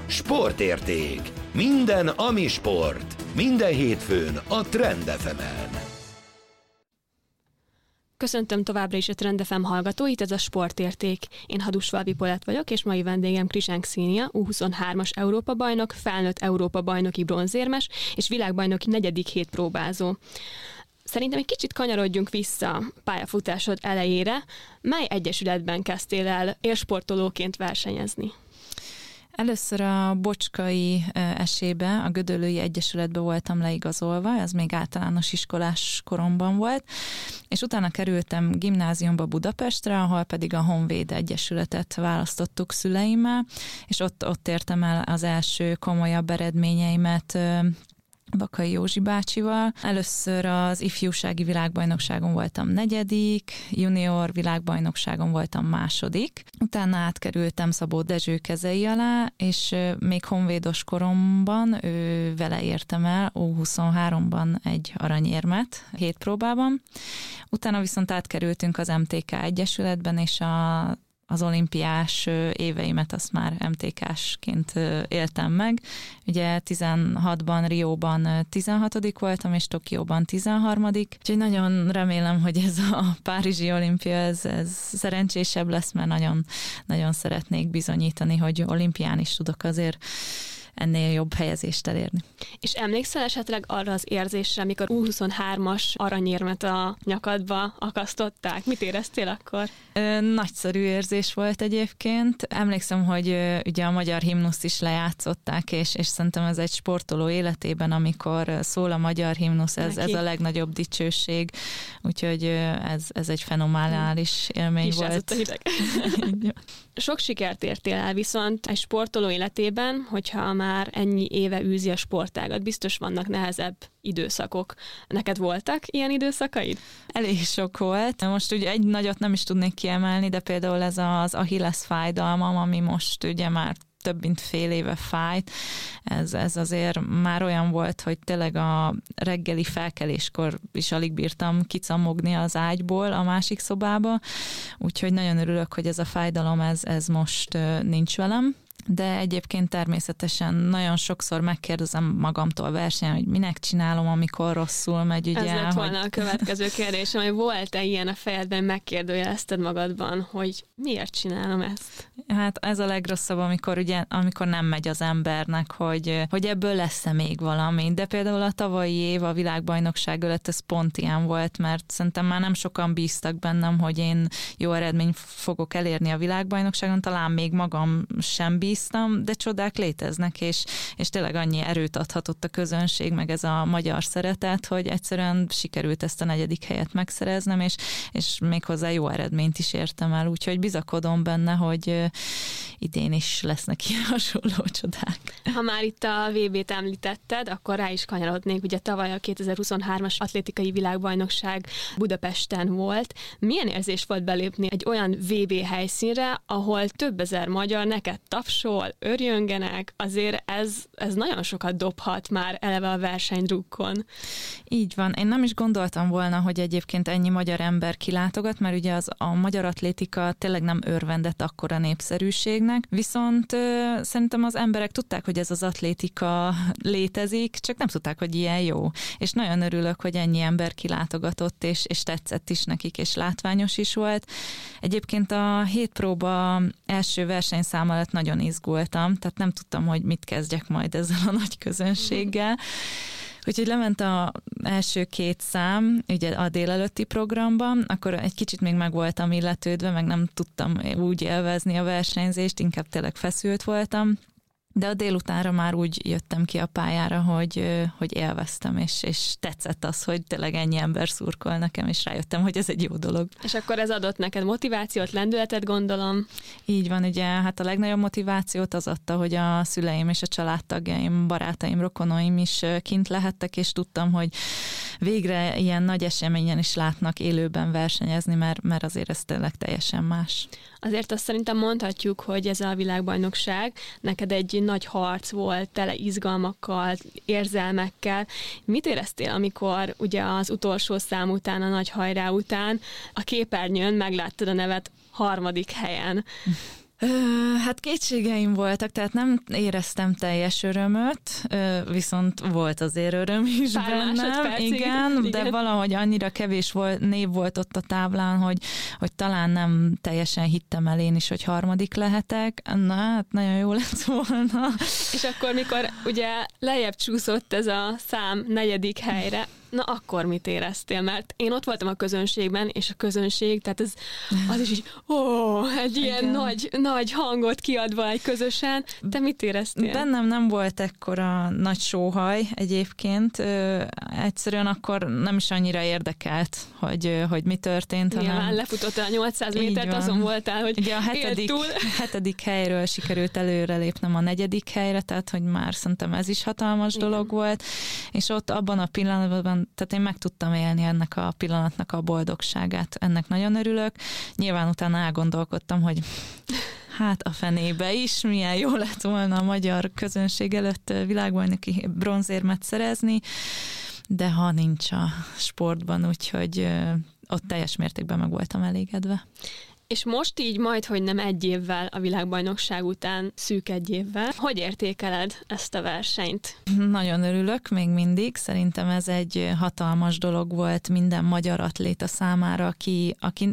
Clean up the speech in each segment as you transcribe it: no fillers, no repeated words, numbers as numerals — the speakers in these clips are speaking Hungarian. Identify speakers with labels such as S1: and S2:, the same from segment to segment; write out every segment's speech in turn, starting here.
S1: Sportérték. Minden, ami sport. Minden hétfőn a Trend FM-en.
S2: Köszöntöm továbbra is a Trend FM hallgatóit, ez a Sportérték. Én Hadusvalvi Polett vagyok, és mai vendégem Krizsánk Xenia, U23-as Európa-bajnok, felnőtt Európa-bajnoki bronzérmes és világbajnoki 4. hétpróbázó. Szerintem egy kicsit kanyarodjunk vissza pályafutásod elejére. Mely egyesületben kezdtél el élsportolóként versenyezni?
S3: Először a Bocskai esébe, a Gödöllői Egyesületbe voltam leigazolva, ez még általános iskolás koromban volt, és utána kerültem gimnáziumba Budapestre, ahol pedig a Honvéd Egyesületet választottuk szüleimmel, és ott értem el az első komolyabb eredményeimet Bakai Józsi bácsival. Először az ifjúsági világbajnokságon voltam 4., junior világbajnokságon voltam 2. Utána átkerültem Szabó Dezső kezei alá, és még honvédos koromban vele értem el U23-ban egy aranyérmet hétpróbában. Utána viszont átkerültünk az MTK Egyesületben, és az olimpiás éveimet azt már MTK-sként éltem meg. Ugye 16-ban Rióban 16. voltam, és Tokióban 13. Úgyhogy nagyon remélem, hogy ez a párizsi olimpia, ez szerencsésebb lesz, mert nagyon, nagyon szeretnék bizonyítani, hogy olimpián is tudok azért ennél jobb helyezést elérni.
S2: És emlékszel esetleg arra az érzésre, amikor U23-as aranyérmet a nyakadba akasztották? Mit éreztél akkor?
S3: Nagyszerű érzés volt egyébként. Emlékszem, hogy ugye a magyar himnuszt is lejátszották, és szerintem ez egy sportoló életében, amikor szól a magyar himnusz, ez a legnagyobb dicsőség. Úgyhogy ez egy fenomenális élmény volt.
S2: A hideg. Sok sikert értél el viszont egy sportoló életében, hogyha már ennyi éve űzi a sportágat, biztos vannak nehezebb időszakok. Neked voltak ilyen időszakaid?
S3: Elég sok volt. Most ugye egy nagyot nem is tudnék kiemelni, de például ez az Achilles fájdalmam, ami most ugye már több mint fél éve fájt. Ez azért már olyan volt, hogy tényleg a reggeli felkeléskor is alig bírtam kicamogni az ágyból a másik szobába, úgyhogy nagyon örülök, hogy ez a fájdalom, ez most nincs velem. De egyébként természetesen nagyon sokszor megkérdezem magamtól versenyen, hogy minek csinálom, amikor rosszul megy. Ugye,
S2: ez lett volna a következő kérdésem, hogy volt-e ilyen a fejedben, megkérdőjelezted magadban, hogy miért csinálom ezt?
S3: Hát ez a legrosszabb, amikor nem megy az embernek, hogy ebből lesz-e még valami. De például a tavalyi év a világbajnokság előtt ez pont ilyen volt, mert szerintem már nem sokan bíztak bennem, hogy én jó eredményt fogok elérni a világbajnokságon, talán még magam sem bíztam, de csodák léteznek, és tényleg annyi erőt adhatott a közönség, meg ez a magyar szeretet, hogy egyszerűen sikerült ezt a 4. helyet megszereznem, és méghozzá jó eredményt is értem el, úgyhogy bizakodom benne, hogy idén is lesznek ilyen hasonló csodák.
S2: Ha már itt a VB-t említetted, akkor rá is kanyarodnék, ugye tavaly a 2023-as atlétikai világbajnokság Budapesten volt. Milyen érzés volt belépni egy olyan VB helyszínre, ahol több ezer magyar neked tapsol, örjöngenek, azért ez nagyon sokat dobhat már eleve a versenydrukkon.
S3: Így van. Én nem is gondoltam volna, hogy egyébként ennyi magyar ember kilátogat, mert ugye a magyar atlétika tényleg nem örvendett akkora népszerűségnek, viszont szerintem az emberek tudták, hogy ez az atlétika létezik, csak nem tudták, hogy ilyen jó. És nagyon örülök, hogy ennyi ember kilátogatott, és tetszett is nekik, és látványos is volt. Egyébként a hétpróba első versenyszám alatt nagyon izgultam, tehát nem tudtam, hogy mit kezdjek majd ezzel a nagy közönséggel. Úgyhogy lement az első 2 szám, ugye a délelőtti programban, akkor egy kicsit még meg voltam illetődve, meg nem tudtam úgy élvezni a versenyzést, inkább tényleg feszült voltam. De a délutánra már úgy jöttem ki a pályára, hogy élveztem, és tetszett az, hogy tényleg ennyi ember szurkol nekem, és rájöttem, hogy ez egy jó dolog.
S2: És akkor ez adott neked motivációt, lendületet, gondolom?
S3: Így van, ugye, hát a legnagyobb motivációt az adta, hogy a szüleim és a családtagjaim, barátaim, rokonaim is kint lehettek, és tudtam, hogy végre ilyen nagy eseményen is látnak élőben versenyezni, mert azért ez tényleg teljesen más.
S2: Azért azt szerintem mondhatjuk, hogy ez a világbajnokság neked egy nagy harc volt, tele izgalmakkal, érzelmekkel. Mit éreztél, amikor ugye az utolsó szám után, a nagy hajrá után a képernyőn megláttad a nevet 3. helyen?
S3: Hát kétségeim voltak, tehát nem éreztem teljes örömöt, viszont volt azért öröm is bennem, igen, de valahogy annyira kevés név volt ott a táblán, hogy talán nem teljesen hittem el én is, hogy harmadik lehetek. Na, hát nagyon jó lett volna.
S2: És akkor, mikor ugye lejjebb csúszott ez a szám 4. helyre, na akkor mit éreztél? Mert én ott voltam a közönségben, és a közönség, tehát az is így, egy ilyen nagy hangot kiadva egy közösen. Te mit éreztél?
S3: Bennem nem volt ekkora nagy sóhaj egyébként. Egyszerűen akkor nem is annyira érdekelt, hogy mi történt.
S2: Nyilván lefutottál a 800 métert, azon voltál, hogy
S3: ugye a 7. helyről sikerült előre lépnem a 4. helyre, tehát hogy már szerintem ez is hatalmas dolog volt, és ott abban a pillanatban tehát én meg tudtam élni ennek a pillanatnak a boldogságát. Ennek nagyon örülök. Nyilván utána elgondolkodtam, hogy hát a fenébe is, milyen jó lett volna a magyar közönség előtt világbajnoki bronzérmet szerezni, de ha nincs a sportban, úgyhogy ott teljes mértékben meg voltam elégedve.
S2: És most így majd, hogy nem 1 évvel a világbajnokság után, szűk 1 évvel, hogy értékeled ezt a versenyt?
S3: Nagyon örülök még mindig. Szerintem ez egy hatalmas dolog volt minden magyar atléta számára, aki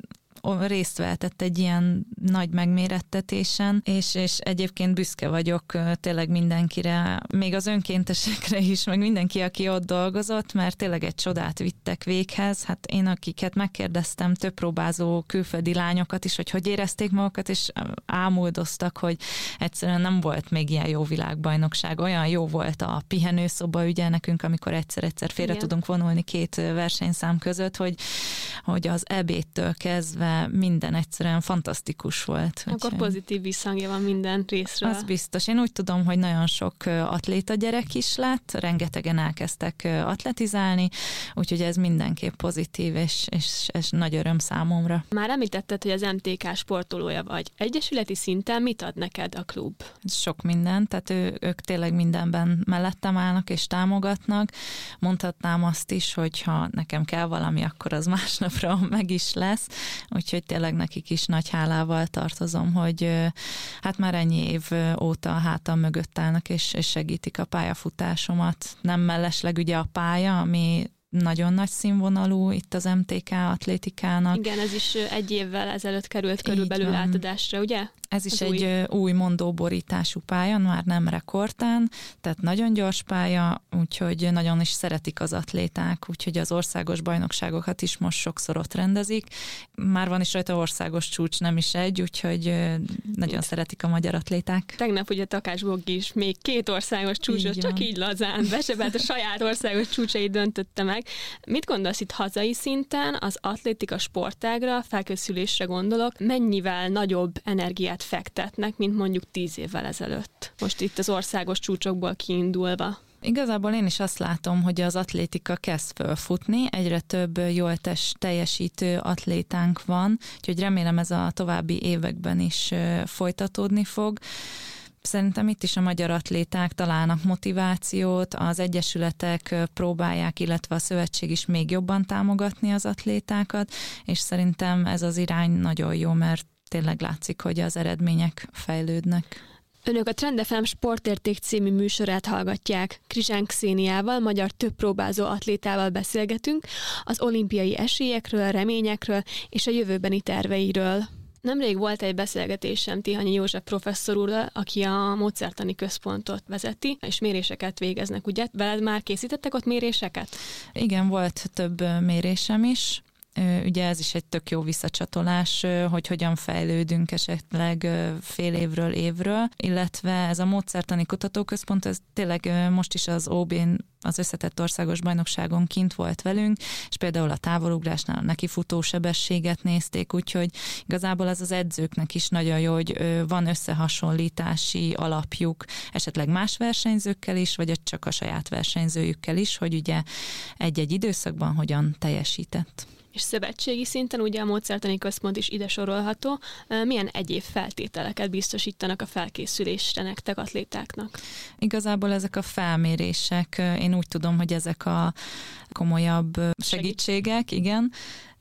S3: részt vehetett egy ilyen nagy megmérettetésen, és egyébként büszke vagyok tényleg mindenkire, még az önkéntesekre is, meg mindenki, aki ott dolgozott, mert tényleg egy csodát vittek véghez. Hát én, akiket megkérdeztem, több próbázó külföldi lányokat is, hogy érezték magukat, és ámuldoztak, hogy egyszerűen nem volt még ilyen jó világbajnokság. Olyan jó volt a pihenőszoba ugye nekünk, amikor egyszer félre tudunk vonulni 2 versenyszám között, hogy az ebédtől kezdve minden egyszerűen fantasztikus volt.
S2: Akkor pozitív visszhangja van minden részről.
S3: Az biztos. Én úgy tudom, hogy nagyon sok atléta gyerek is lett, rengetegen elkezdtek atletizálni, úgyhogy ez mindenképp pozitív, és nagy öröm számomra.
S2: Már említetted, hogy az MTK sportolója vagy. Egyesületi szinten mit ad neked a klub?
S3: Sok minden, tehát ők tényleg mindenben mellettem állnak és támogatnak. Mondhatnám azt is, hogy ha nekem kell valami, akkor az másnapra meg is lesz. Úgyhogy tényleg nekik is nagy hálával tartozom, hogy hát már ennyi év óta a hátam mögött állnak, és segítik a pályafutásomat. Nem mellesleg ugye a pálya, ami nagyon nagy színvonalú itt az MTK atlétikának.
S2: Igen, ez is 1 évvel ezelőtt került körülbelül átadásra, ugye?
S3: Ez is egy új mondóborítású pálya, már nem rekordtán, tehát nagyon gyors pálya, úgyhogy nagyon is szeretik az atléták, úgyhogy az országos bajnokságokat is most sokszor ott rendezik. Már van is rajta országos csúcs, nem is egy, úgyhogy nagyon szeretik a magyar atléták.
S2: Tegnap ugye Takács Bogi is még 2 országos csúcsot csak így lazán besebelt, a saját országos csúcsait döntötte meg. Mit gondolsz itt hazai szinten, az atlétika sportágra, felkészülésre gondolok, mennyivel nagyobb energiát fektetnek, mint mondjuk 10 évvel ezelőtt? Most itt az országos csúcsokból kiindulva.
S3: Igazából én is azt látom, hogy az atlétika kezd fölfutni, egyre több jól teljesítő atlétánk van, úgyhogy remélem ez a további években is folytatódni fog. Szerintem itt is a magyar atléták találnak motivációt, az egyesületek próbálják, illetve a szövetség is még jobban támogatni az atlétákat, és szerintem ez az irány nagyon jó, mert tényleg látszik, hogy az eredmények fejlődnek.
S2: Önök a Trend FM Sportérték című műsorát hallgatják. Krizsánk Kszéniával, magyar többpróbázó atlétával beszélgetünk az olimpiai esélyekről, reményekről és a jövőbeni terveiről. Nemrég volt egy beszélgetésem Tihanyi József professzor úrral, aki a módszertani központot vezeti, és méréseket végeznek, ugye? Veled már készítettek ott méréseket?
S3: Igen, volt több mérésem is. Ugye ez is egy tök jó visszacsatolás, hogy hogyan fejlődünk esetleg fél évről évről, illetve ez a módszertani kutatóközpont, ez tényleg most is az OB-n, az összetett országos bajnokságon kint volt velünk, és például a távolugrásnál a nekifutó sebességet nézték, úgyhogy igazából ez az edzőknek is nagyon jó, hogy van összehasonlítási alapjuk, esetleg más versenyzőkkel is, vagy csak a saját versenyzőjükkel is, hogy ugye egy-egy időszakban hogyan teljesített.
S2: És szövetségi szinten ugye a módszertani központ is ide sorolható. Milyen egyéb feltételeket biztosítanak a felkészülésre nektek atlétáknak?
S3: Igazából ezek a felmérések, én úgy tudom, hogy ezek a komolyabb segítségek, igen.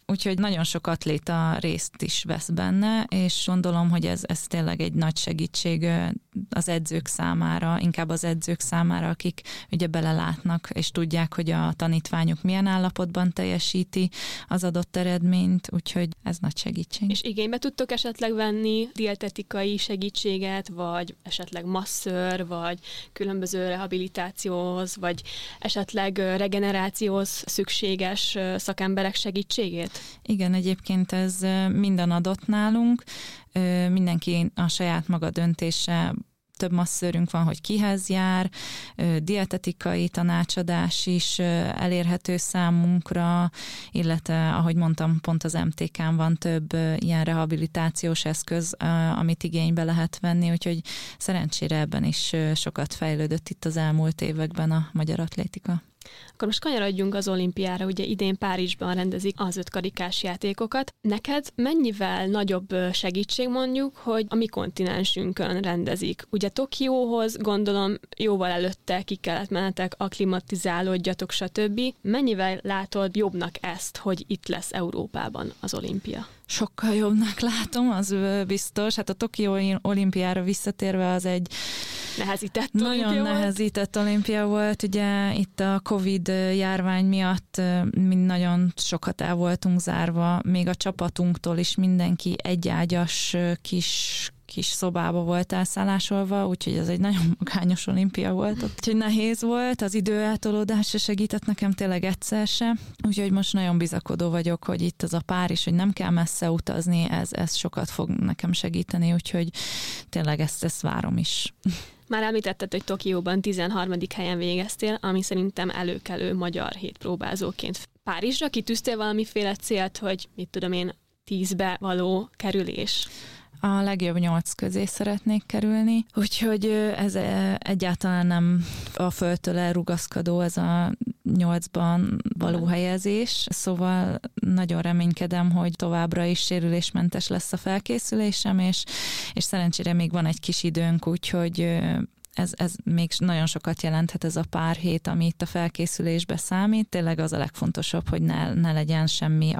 S3: úgyhogy nagyon sok atléta részt is vesz benne, és gondolom, hogy ez tényleg egy nagy segítség az edzők számára, inkább az edzők számára, akik ugye belelátnak, és tudják, hogy a tanítványuk milyen állapotban teljesíti az adott eredményt, úgyhogy ez nagy segítség.
S2: És igénybe tudtok esetleg venni dietetikai segítséget, vagy esetleg masször, vagy különböző rehabilitációhoz, vagy esetleg regenerációhoz szükséges szakemberek segítségét?
S3: Igen, egyébként ez minden adott nálunk, mindenki a saját maga döntése, több masszörünk van, hogy kihez jár, dietetikai tanácsadás is elérhető számunkra, illetve, ahogy mondtam, pont az MTK-n van több ilyen rehabilitációs eszköz, amit igénybe lehet venni, úgyhogy szerencsére ebben is sokat fejlődött itt az elmúlt években a magyar atlétika.
S2: Akkor most kanyarodjunk az olimpiára, ugye idén Párizsban rendezik az 5 karikás játékokat. Neked mennyivel nagyobb segítség mondjuk, hogy a mi kontinensünkön rendezik? Ugye Tokióhoz gondolom jóval előtte ki kellett mennetek, akklimatizálódjatok, stb. Mennyivel látod jobbnak ezt, hogy itt lesz Európában az olimpia?
S3: Sokkal jobbnak látom, az biztos. Hát a Tokiói olimpiára visszatérve az egy nagyon nehezített olimpia volt. Ugye itt a Covid járvány miatt mi nagyon sokat el voltunk zárva, még a csapatunktól is mindenki egyágyas kis szobába volt elszállásolva, úgyhogy ez egy nagyon magányos olimpia volt. Úgyhogy nehéz volt, az időeltolódás se segített nekem tényleg egyszer se. Úgyhogy most nagyon bizakodó vagyok, hogy itt az a Párizs, hogy nem kell messze utazni, ez sokat fog nekem segíteni, úgyhogy tényleg ezt várom is.
S2: Már említetted, hogy Tokióban 13. helyen végeztél, ami szerintem előkelő magyar hétpróbázóként. Párizsra kitűztél valamiféle célt, hogy mit tudom én, 10-be való kerülés?
S3: A legjobb 8 közé szeretnék kerülni, úgyhogy ez egyáltalán nem a földtől elrugaszkodó, ez a 8-ban való helyezés, szóval nagyon reménykedem, hogy továbbra is sérülésmentes lesz a felkészülésem, és szerencsére még van egy kis időnk, úgyhogy ez még nagyon sokat jelenthet ez a pár hét, ami itt a felkészülésbe számít. Tényleg az a legfontosabb, hogy ne legyen semmi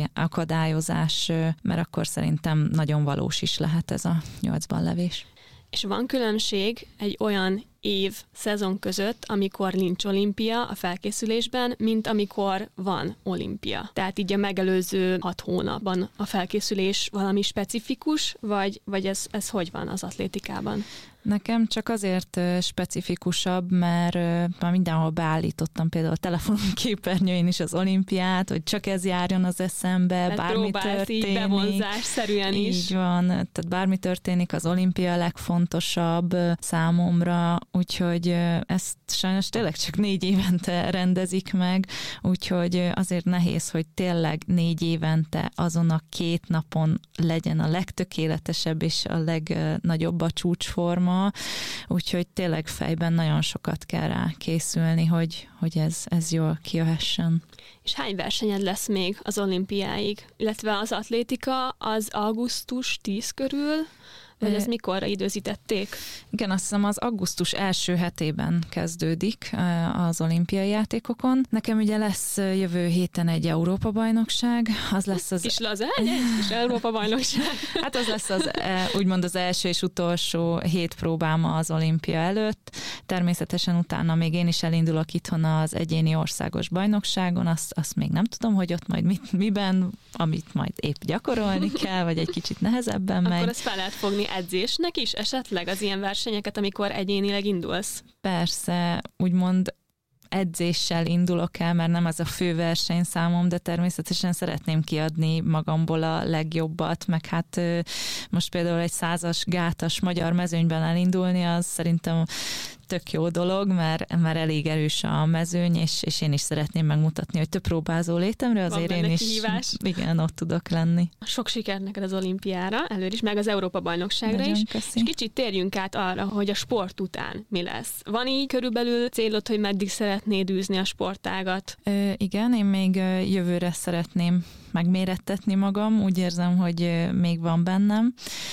S3: akadályozás, mert akkor szerintem nagyon valós is lehet ez a 8-ban levés.
S2: És van különbség egy olyan szezon között, amikor nincs olimpia a felkészülésben, mint amikor van olimpia. Tehát így a megelőző 6 hónapban a felkészülés valami specifikus, vagy ez hogy van az atlétikában?
S3: Nekem csak azért specifikusabb, mert már mindenhol beállítottam például a telefonom képernyőjén is az olimpiát, hogy csak ez járjon az eszembe, bármi történik.
S2: Így bevonzásszerűen is.
S3: Így van, tehát bármi történik, az olimpia a legfontosabb számomra, úgyhogy ezt sajnos tényleg csak 4 évente rendezik meg, úgyhogy azért nehéz, hogy tényleg 4 évente azon a 2 napon legyen a legtökéletesebb és a legnagyobb a csúcsforma, úgyhogy tényleg fejben nagyon sokat kell rá készülni, hogy ez jól kijöhessen.
S2: És hány versenyed lesz még az olimpiáig? Illetve az atlétika az augusztus 10 körül, vagy ezt mikorra időzítették?
S3: Igen, azt hiszem az augusztus első hetében kezdődik az olimpiai játékokon. Nekem ugye lesz jövő héten egy Európa-bajnokság. Az lesz az...
S2: Kis lazány, kis Európa-bajnokság.
S3: Hát az lesz úgymond az első és utolsó hétpróbám az olimpia előtt. Természetesen utána még én is elindulok itthon az egyéni országos bajnokságon. Azt még nem tudom, hogy ott majd miben, amit majd épp gyakorolni kell, vagy egy kicsit nehezebben megy.
S2: Akkor ezt fel lehet fogni edzésnek is esetleg az ilyen versenyeket, amikor egyénileg indulsz?
S3: Persze, úgymond edzéssel indulok el, mert nem az a fő verseny számom, de természetesen szeretném kiadni magamból a legjobbat, meg hát most például egy 100-as gátas magyar mezőnyben elindulni, az szerintem tök jó dolog, mert elég erős a mezőny, és én is szeretném megmutatni, hogy több próbázó létemre, azért én is igen, ott tudok lenni.
S2: Sok sikert neked az olimpiára, előre is, meg az Európa-bajnokságra is.
S3: Köszi.
S2: És kicsit térjünk át arra, hogy a sport után mi lesz. Van így körülbelül célod, hogy meddig szeretnéd űzni a sportágat?
S3: Igen, én még jövőre szeretném megmérettetni magam, úgy érzem, hogy még van bennem.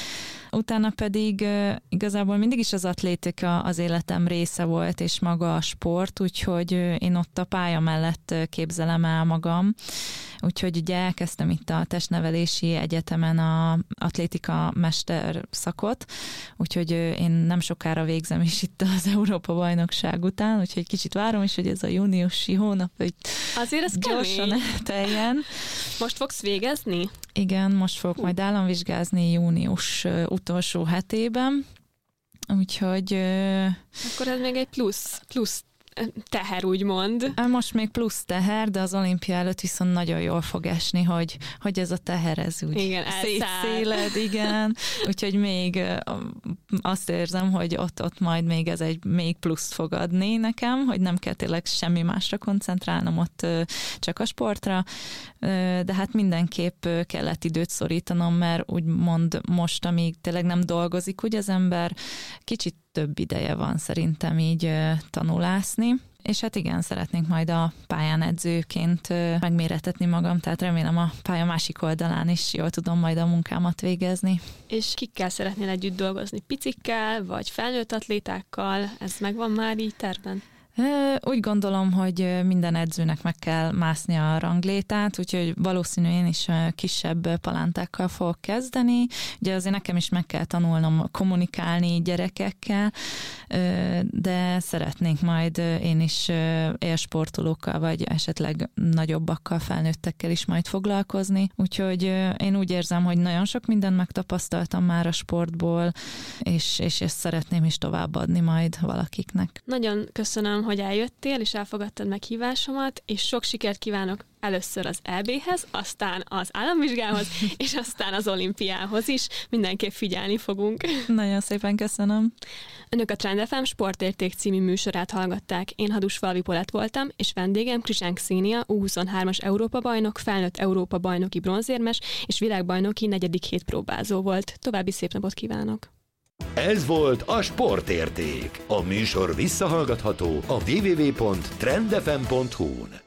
S3: Utána pedig igazából mindig is az atlétika az életem része volt, és maga a sport, úgyhogy én ott a pálya mellett képzelem el magam. úgyhogy ugye elkezdtem itt a testnevelési egyetemen a atlétika mester szakot, úgyhogy én nem sokára végzem is itt az Európa-bajnokság után, úgyhogy kicsit várom is, hogy ez a júniusi hónap, hogy
S2: azért ez
S3: gyorsan elteljen.
S2: Most fogsz végezni?
S3: Igen, most fogok majd államvizsgázni június utolsó hetében, úgyhogy...
S2: Akkor ez még egy plusz teher, úgymond.
S3: Most még plusz teher, de az olimpia előtt viszont nagyon jól fog esni, hogy ez a teher, ez úgy
S2: igen,
S3: szétszéled, igen. Úgyhogy még azt érzem, hogy ott majd még ez egy még pluszt fog adni nekem, hogy nem kell tényleg semmi másra koncentrálnom ott csak a sportra, de hát mindenképp kellett időt szorítanom, mert úgymond most, amíg tényleg nem dolgozik úgy az ember, kicsit több ideje van szerintem így tanulászni. És hát igen, szeretnék majd a pályán edzőként megméretetni magam, tehát remélem a pálya másik oldalán is jól tudom majd a munkámat végezni.
S2: És kikkel szeretnél együtt dolgozni? Picikkel, vagy felnőtt atlétákkal? Ez megvan már így tervben?
S3: Úgy gondolom, hogy minden edzőnek meg kell mászni a ranglétát, úgyhogy valószínű én is kisebb palántákkal fogok kezdeni. Ugye azért nekem is meg kell tanulnom kommunikálni gyerekekkel, de szeretnék majd én is élsportolókkal, vagy esetleg nagyobbakkal, felnőttekkel is majd foglalkozni. Úgyhogy én úgy érzem, hogy nagyon sok mindent megtapasztaltam már a sportból, és ezt szeretném is továbbadni majd valakiknek.
S2: Nagyon köszönöm, hogy eljöttél, és elfogadtad meghívásomat, és sok sikert kívánok először az EB-hez, aztán az államvizsgához, és aztán az olimpiához is. Mindenképp figyelni fogunk.
S3: Nagyon szépen köszönöm.
S2: Önök a Trend FM Sportérték című műsorát hallgatták. Én Hadusfalvi Polett voltam, és vendégem Krisánk Xenia, U23-as Európa-bajnok, felnőtt Európa-bajnoki bronzérmes és világbajnoki 4. hétpróbázó volt. További szép napot kívánok!
S1: Ez volt a Sportérték. A műsor visszahallgatható a www.trendfm.hu-n.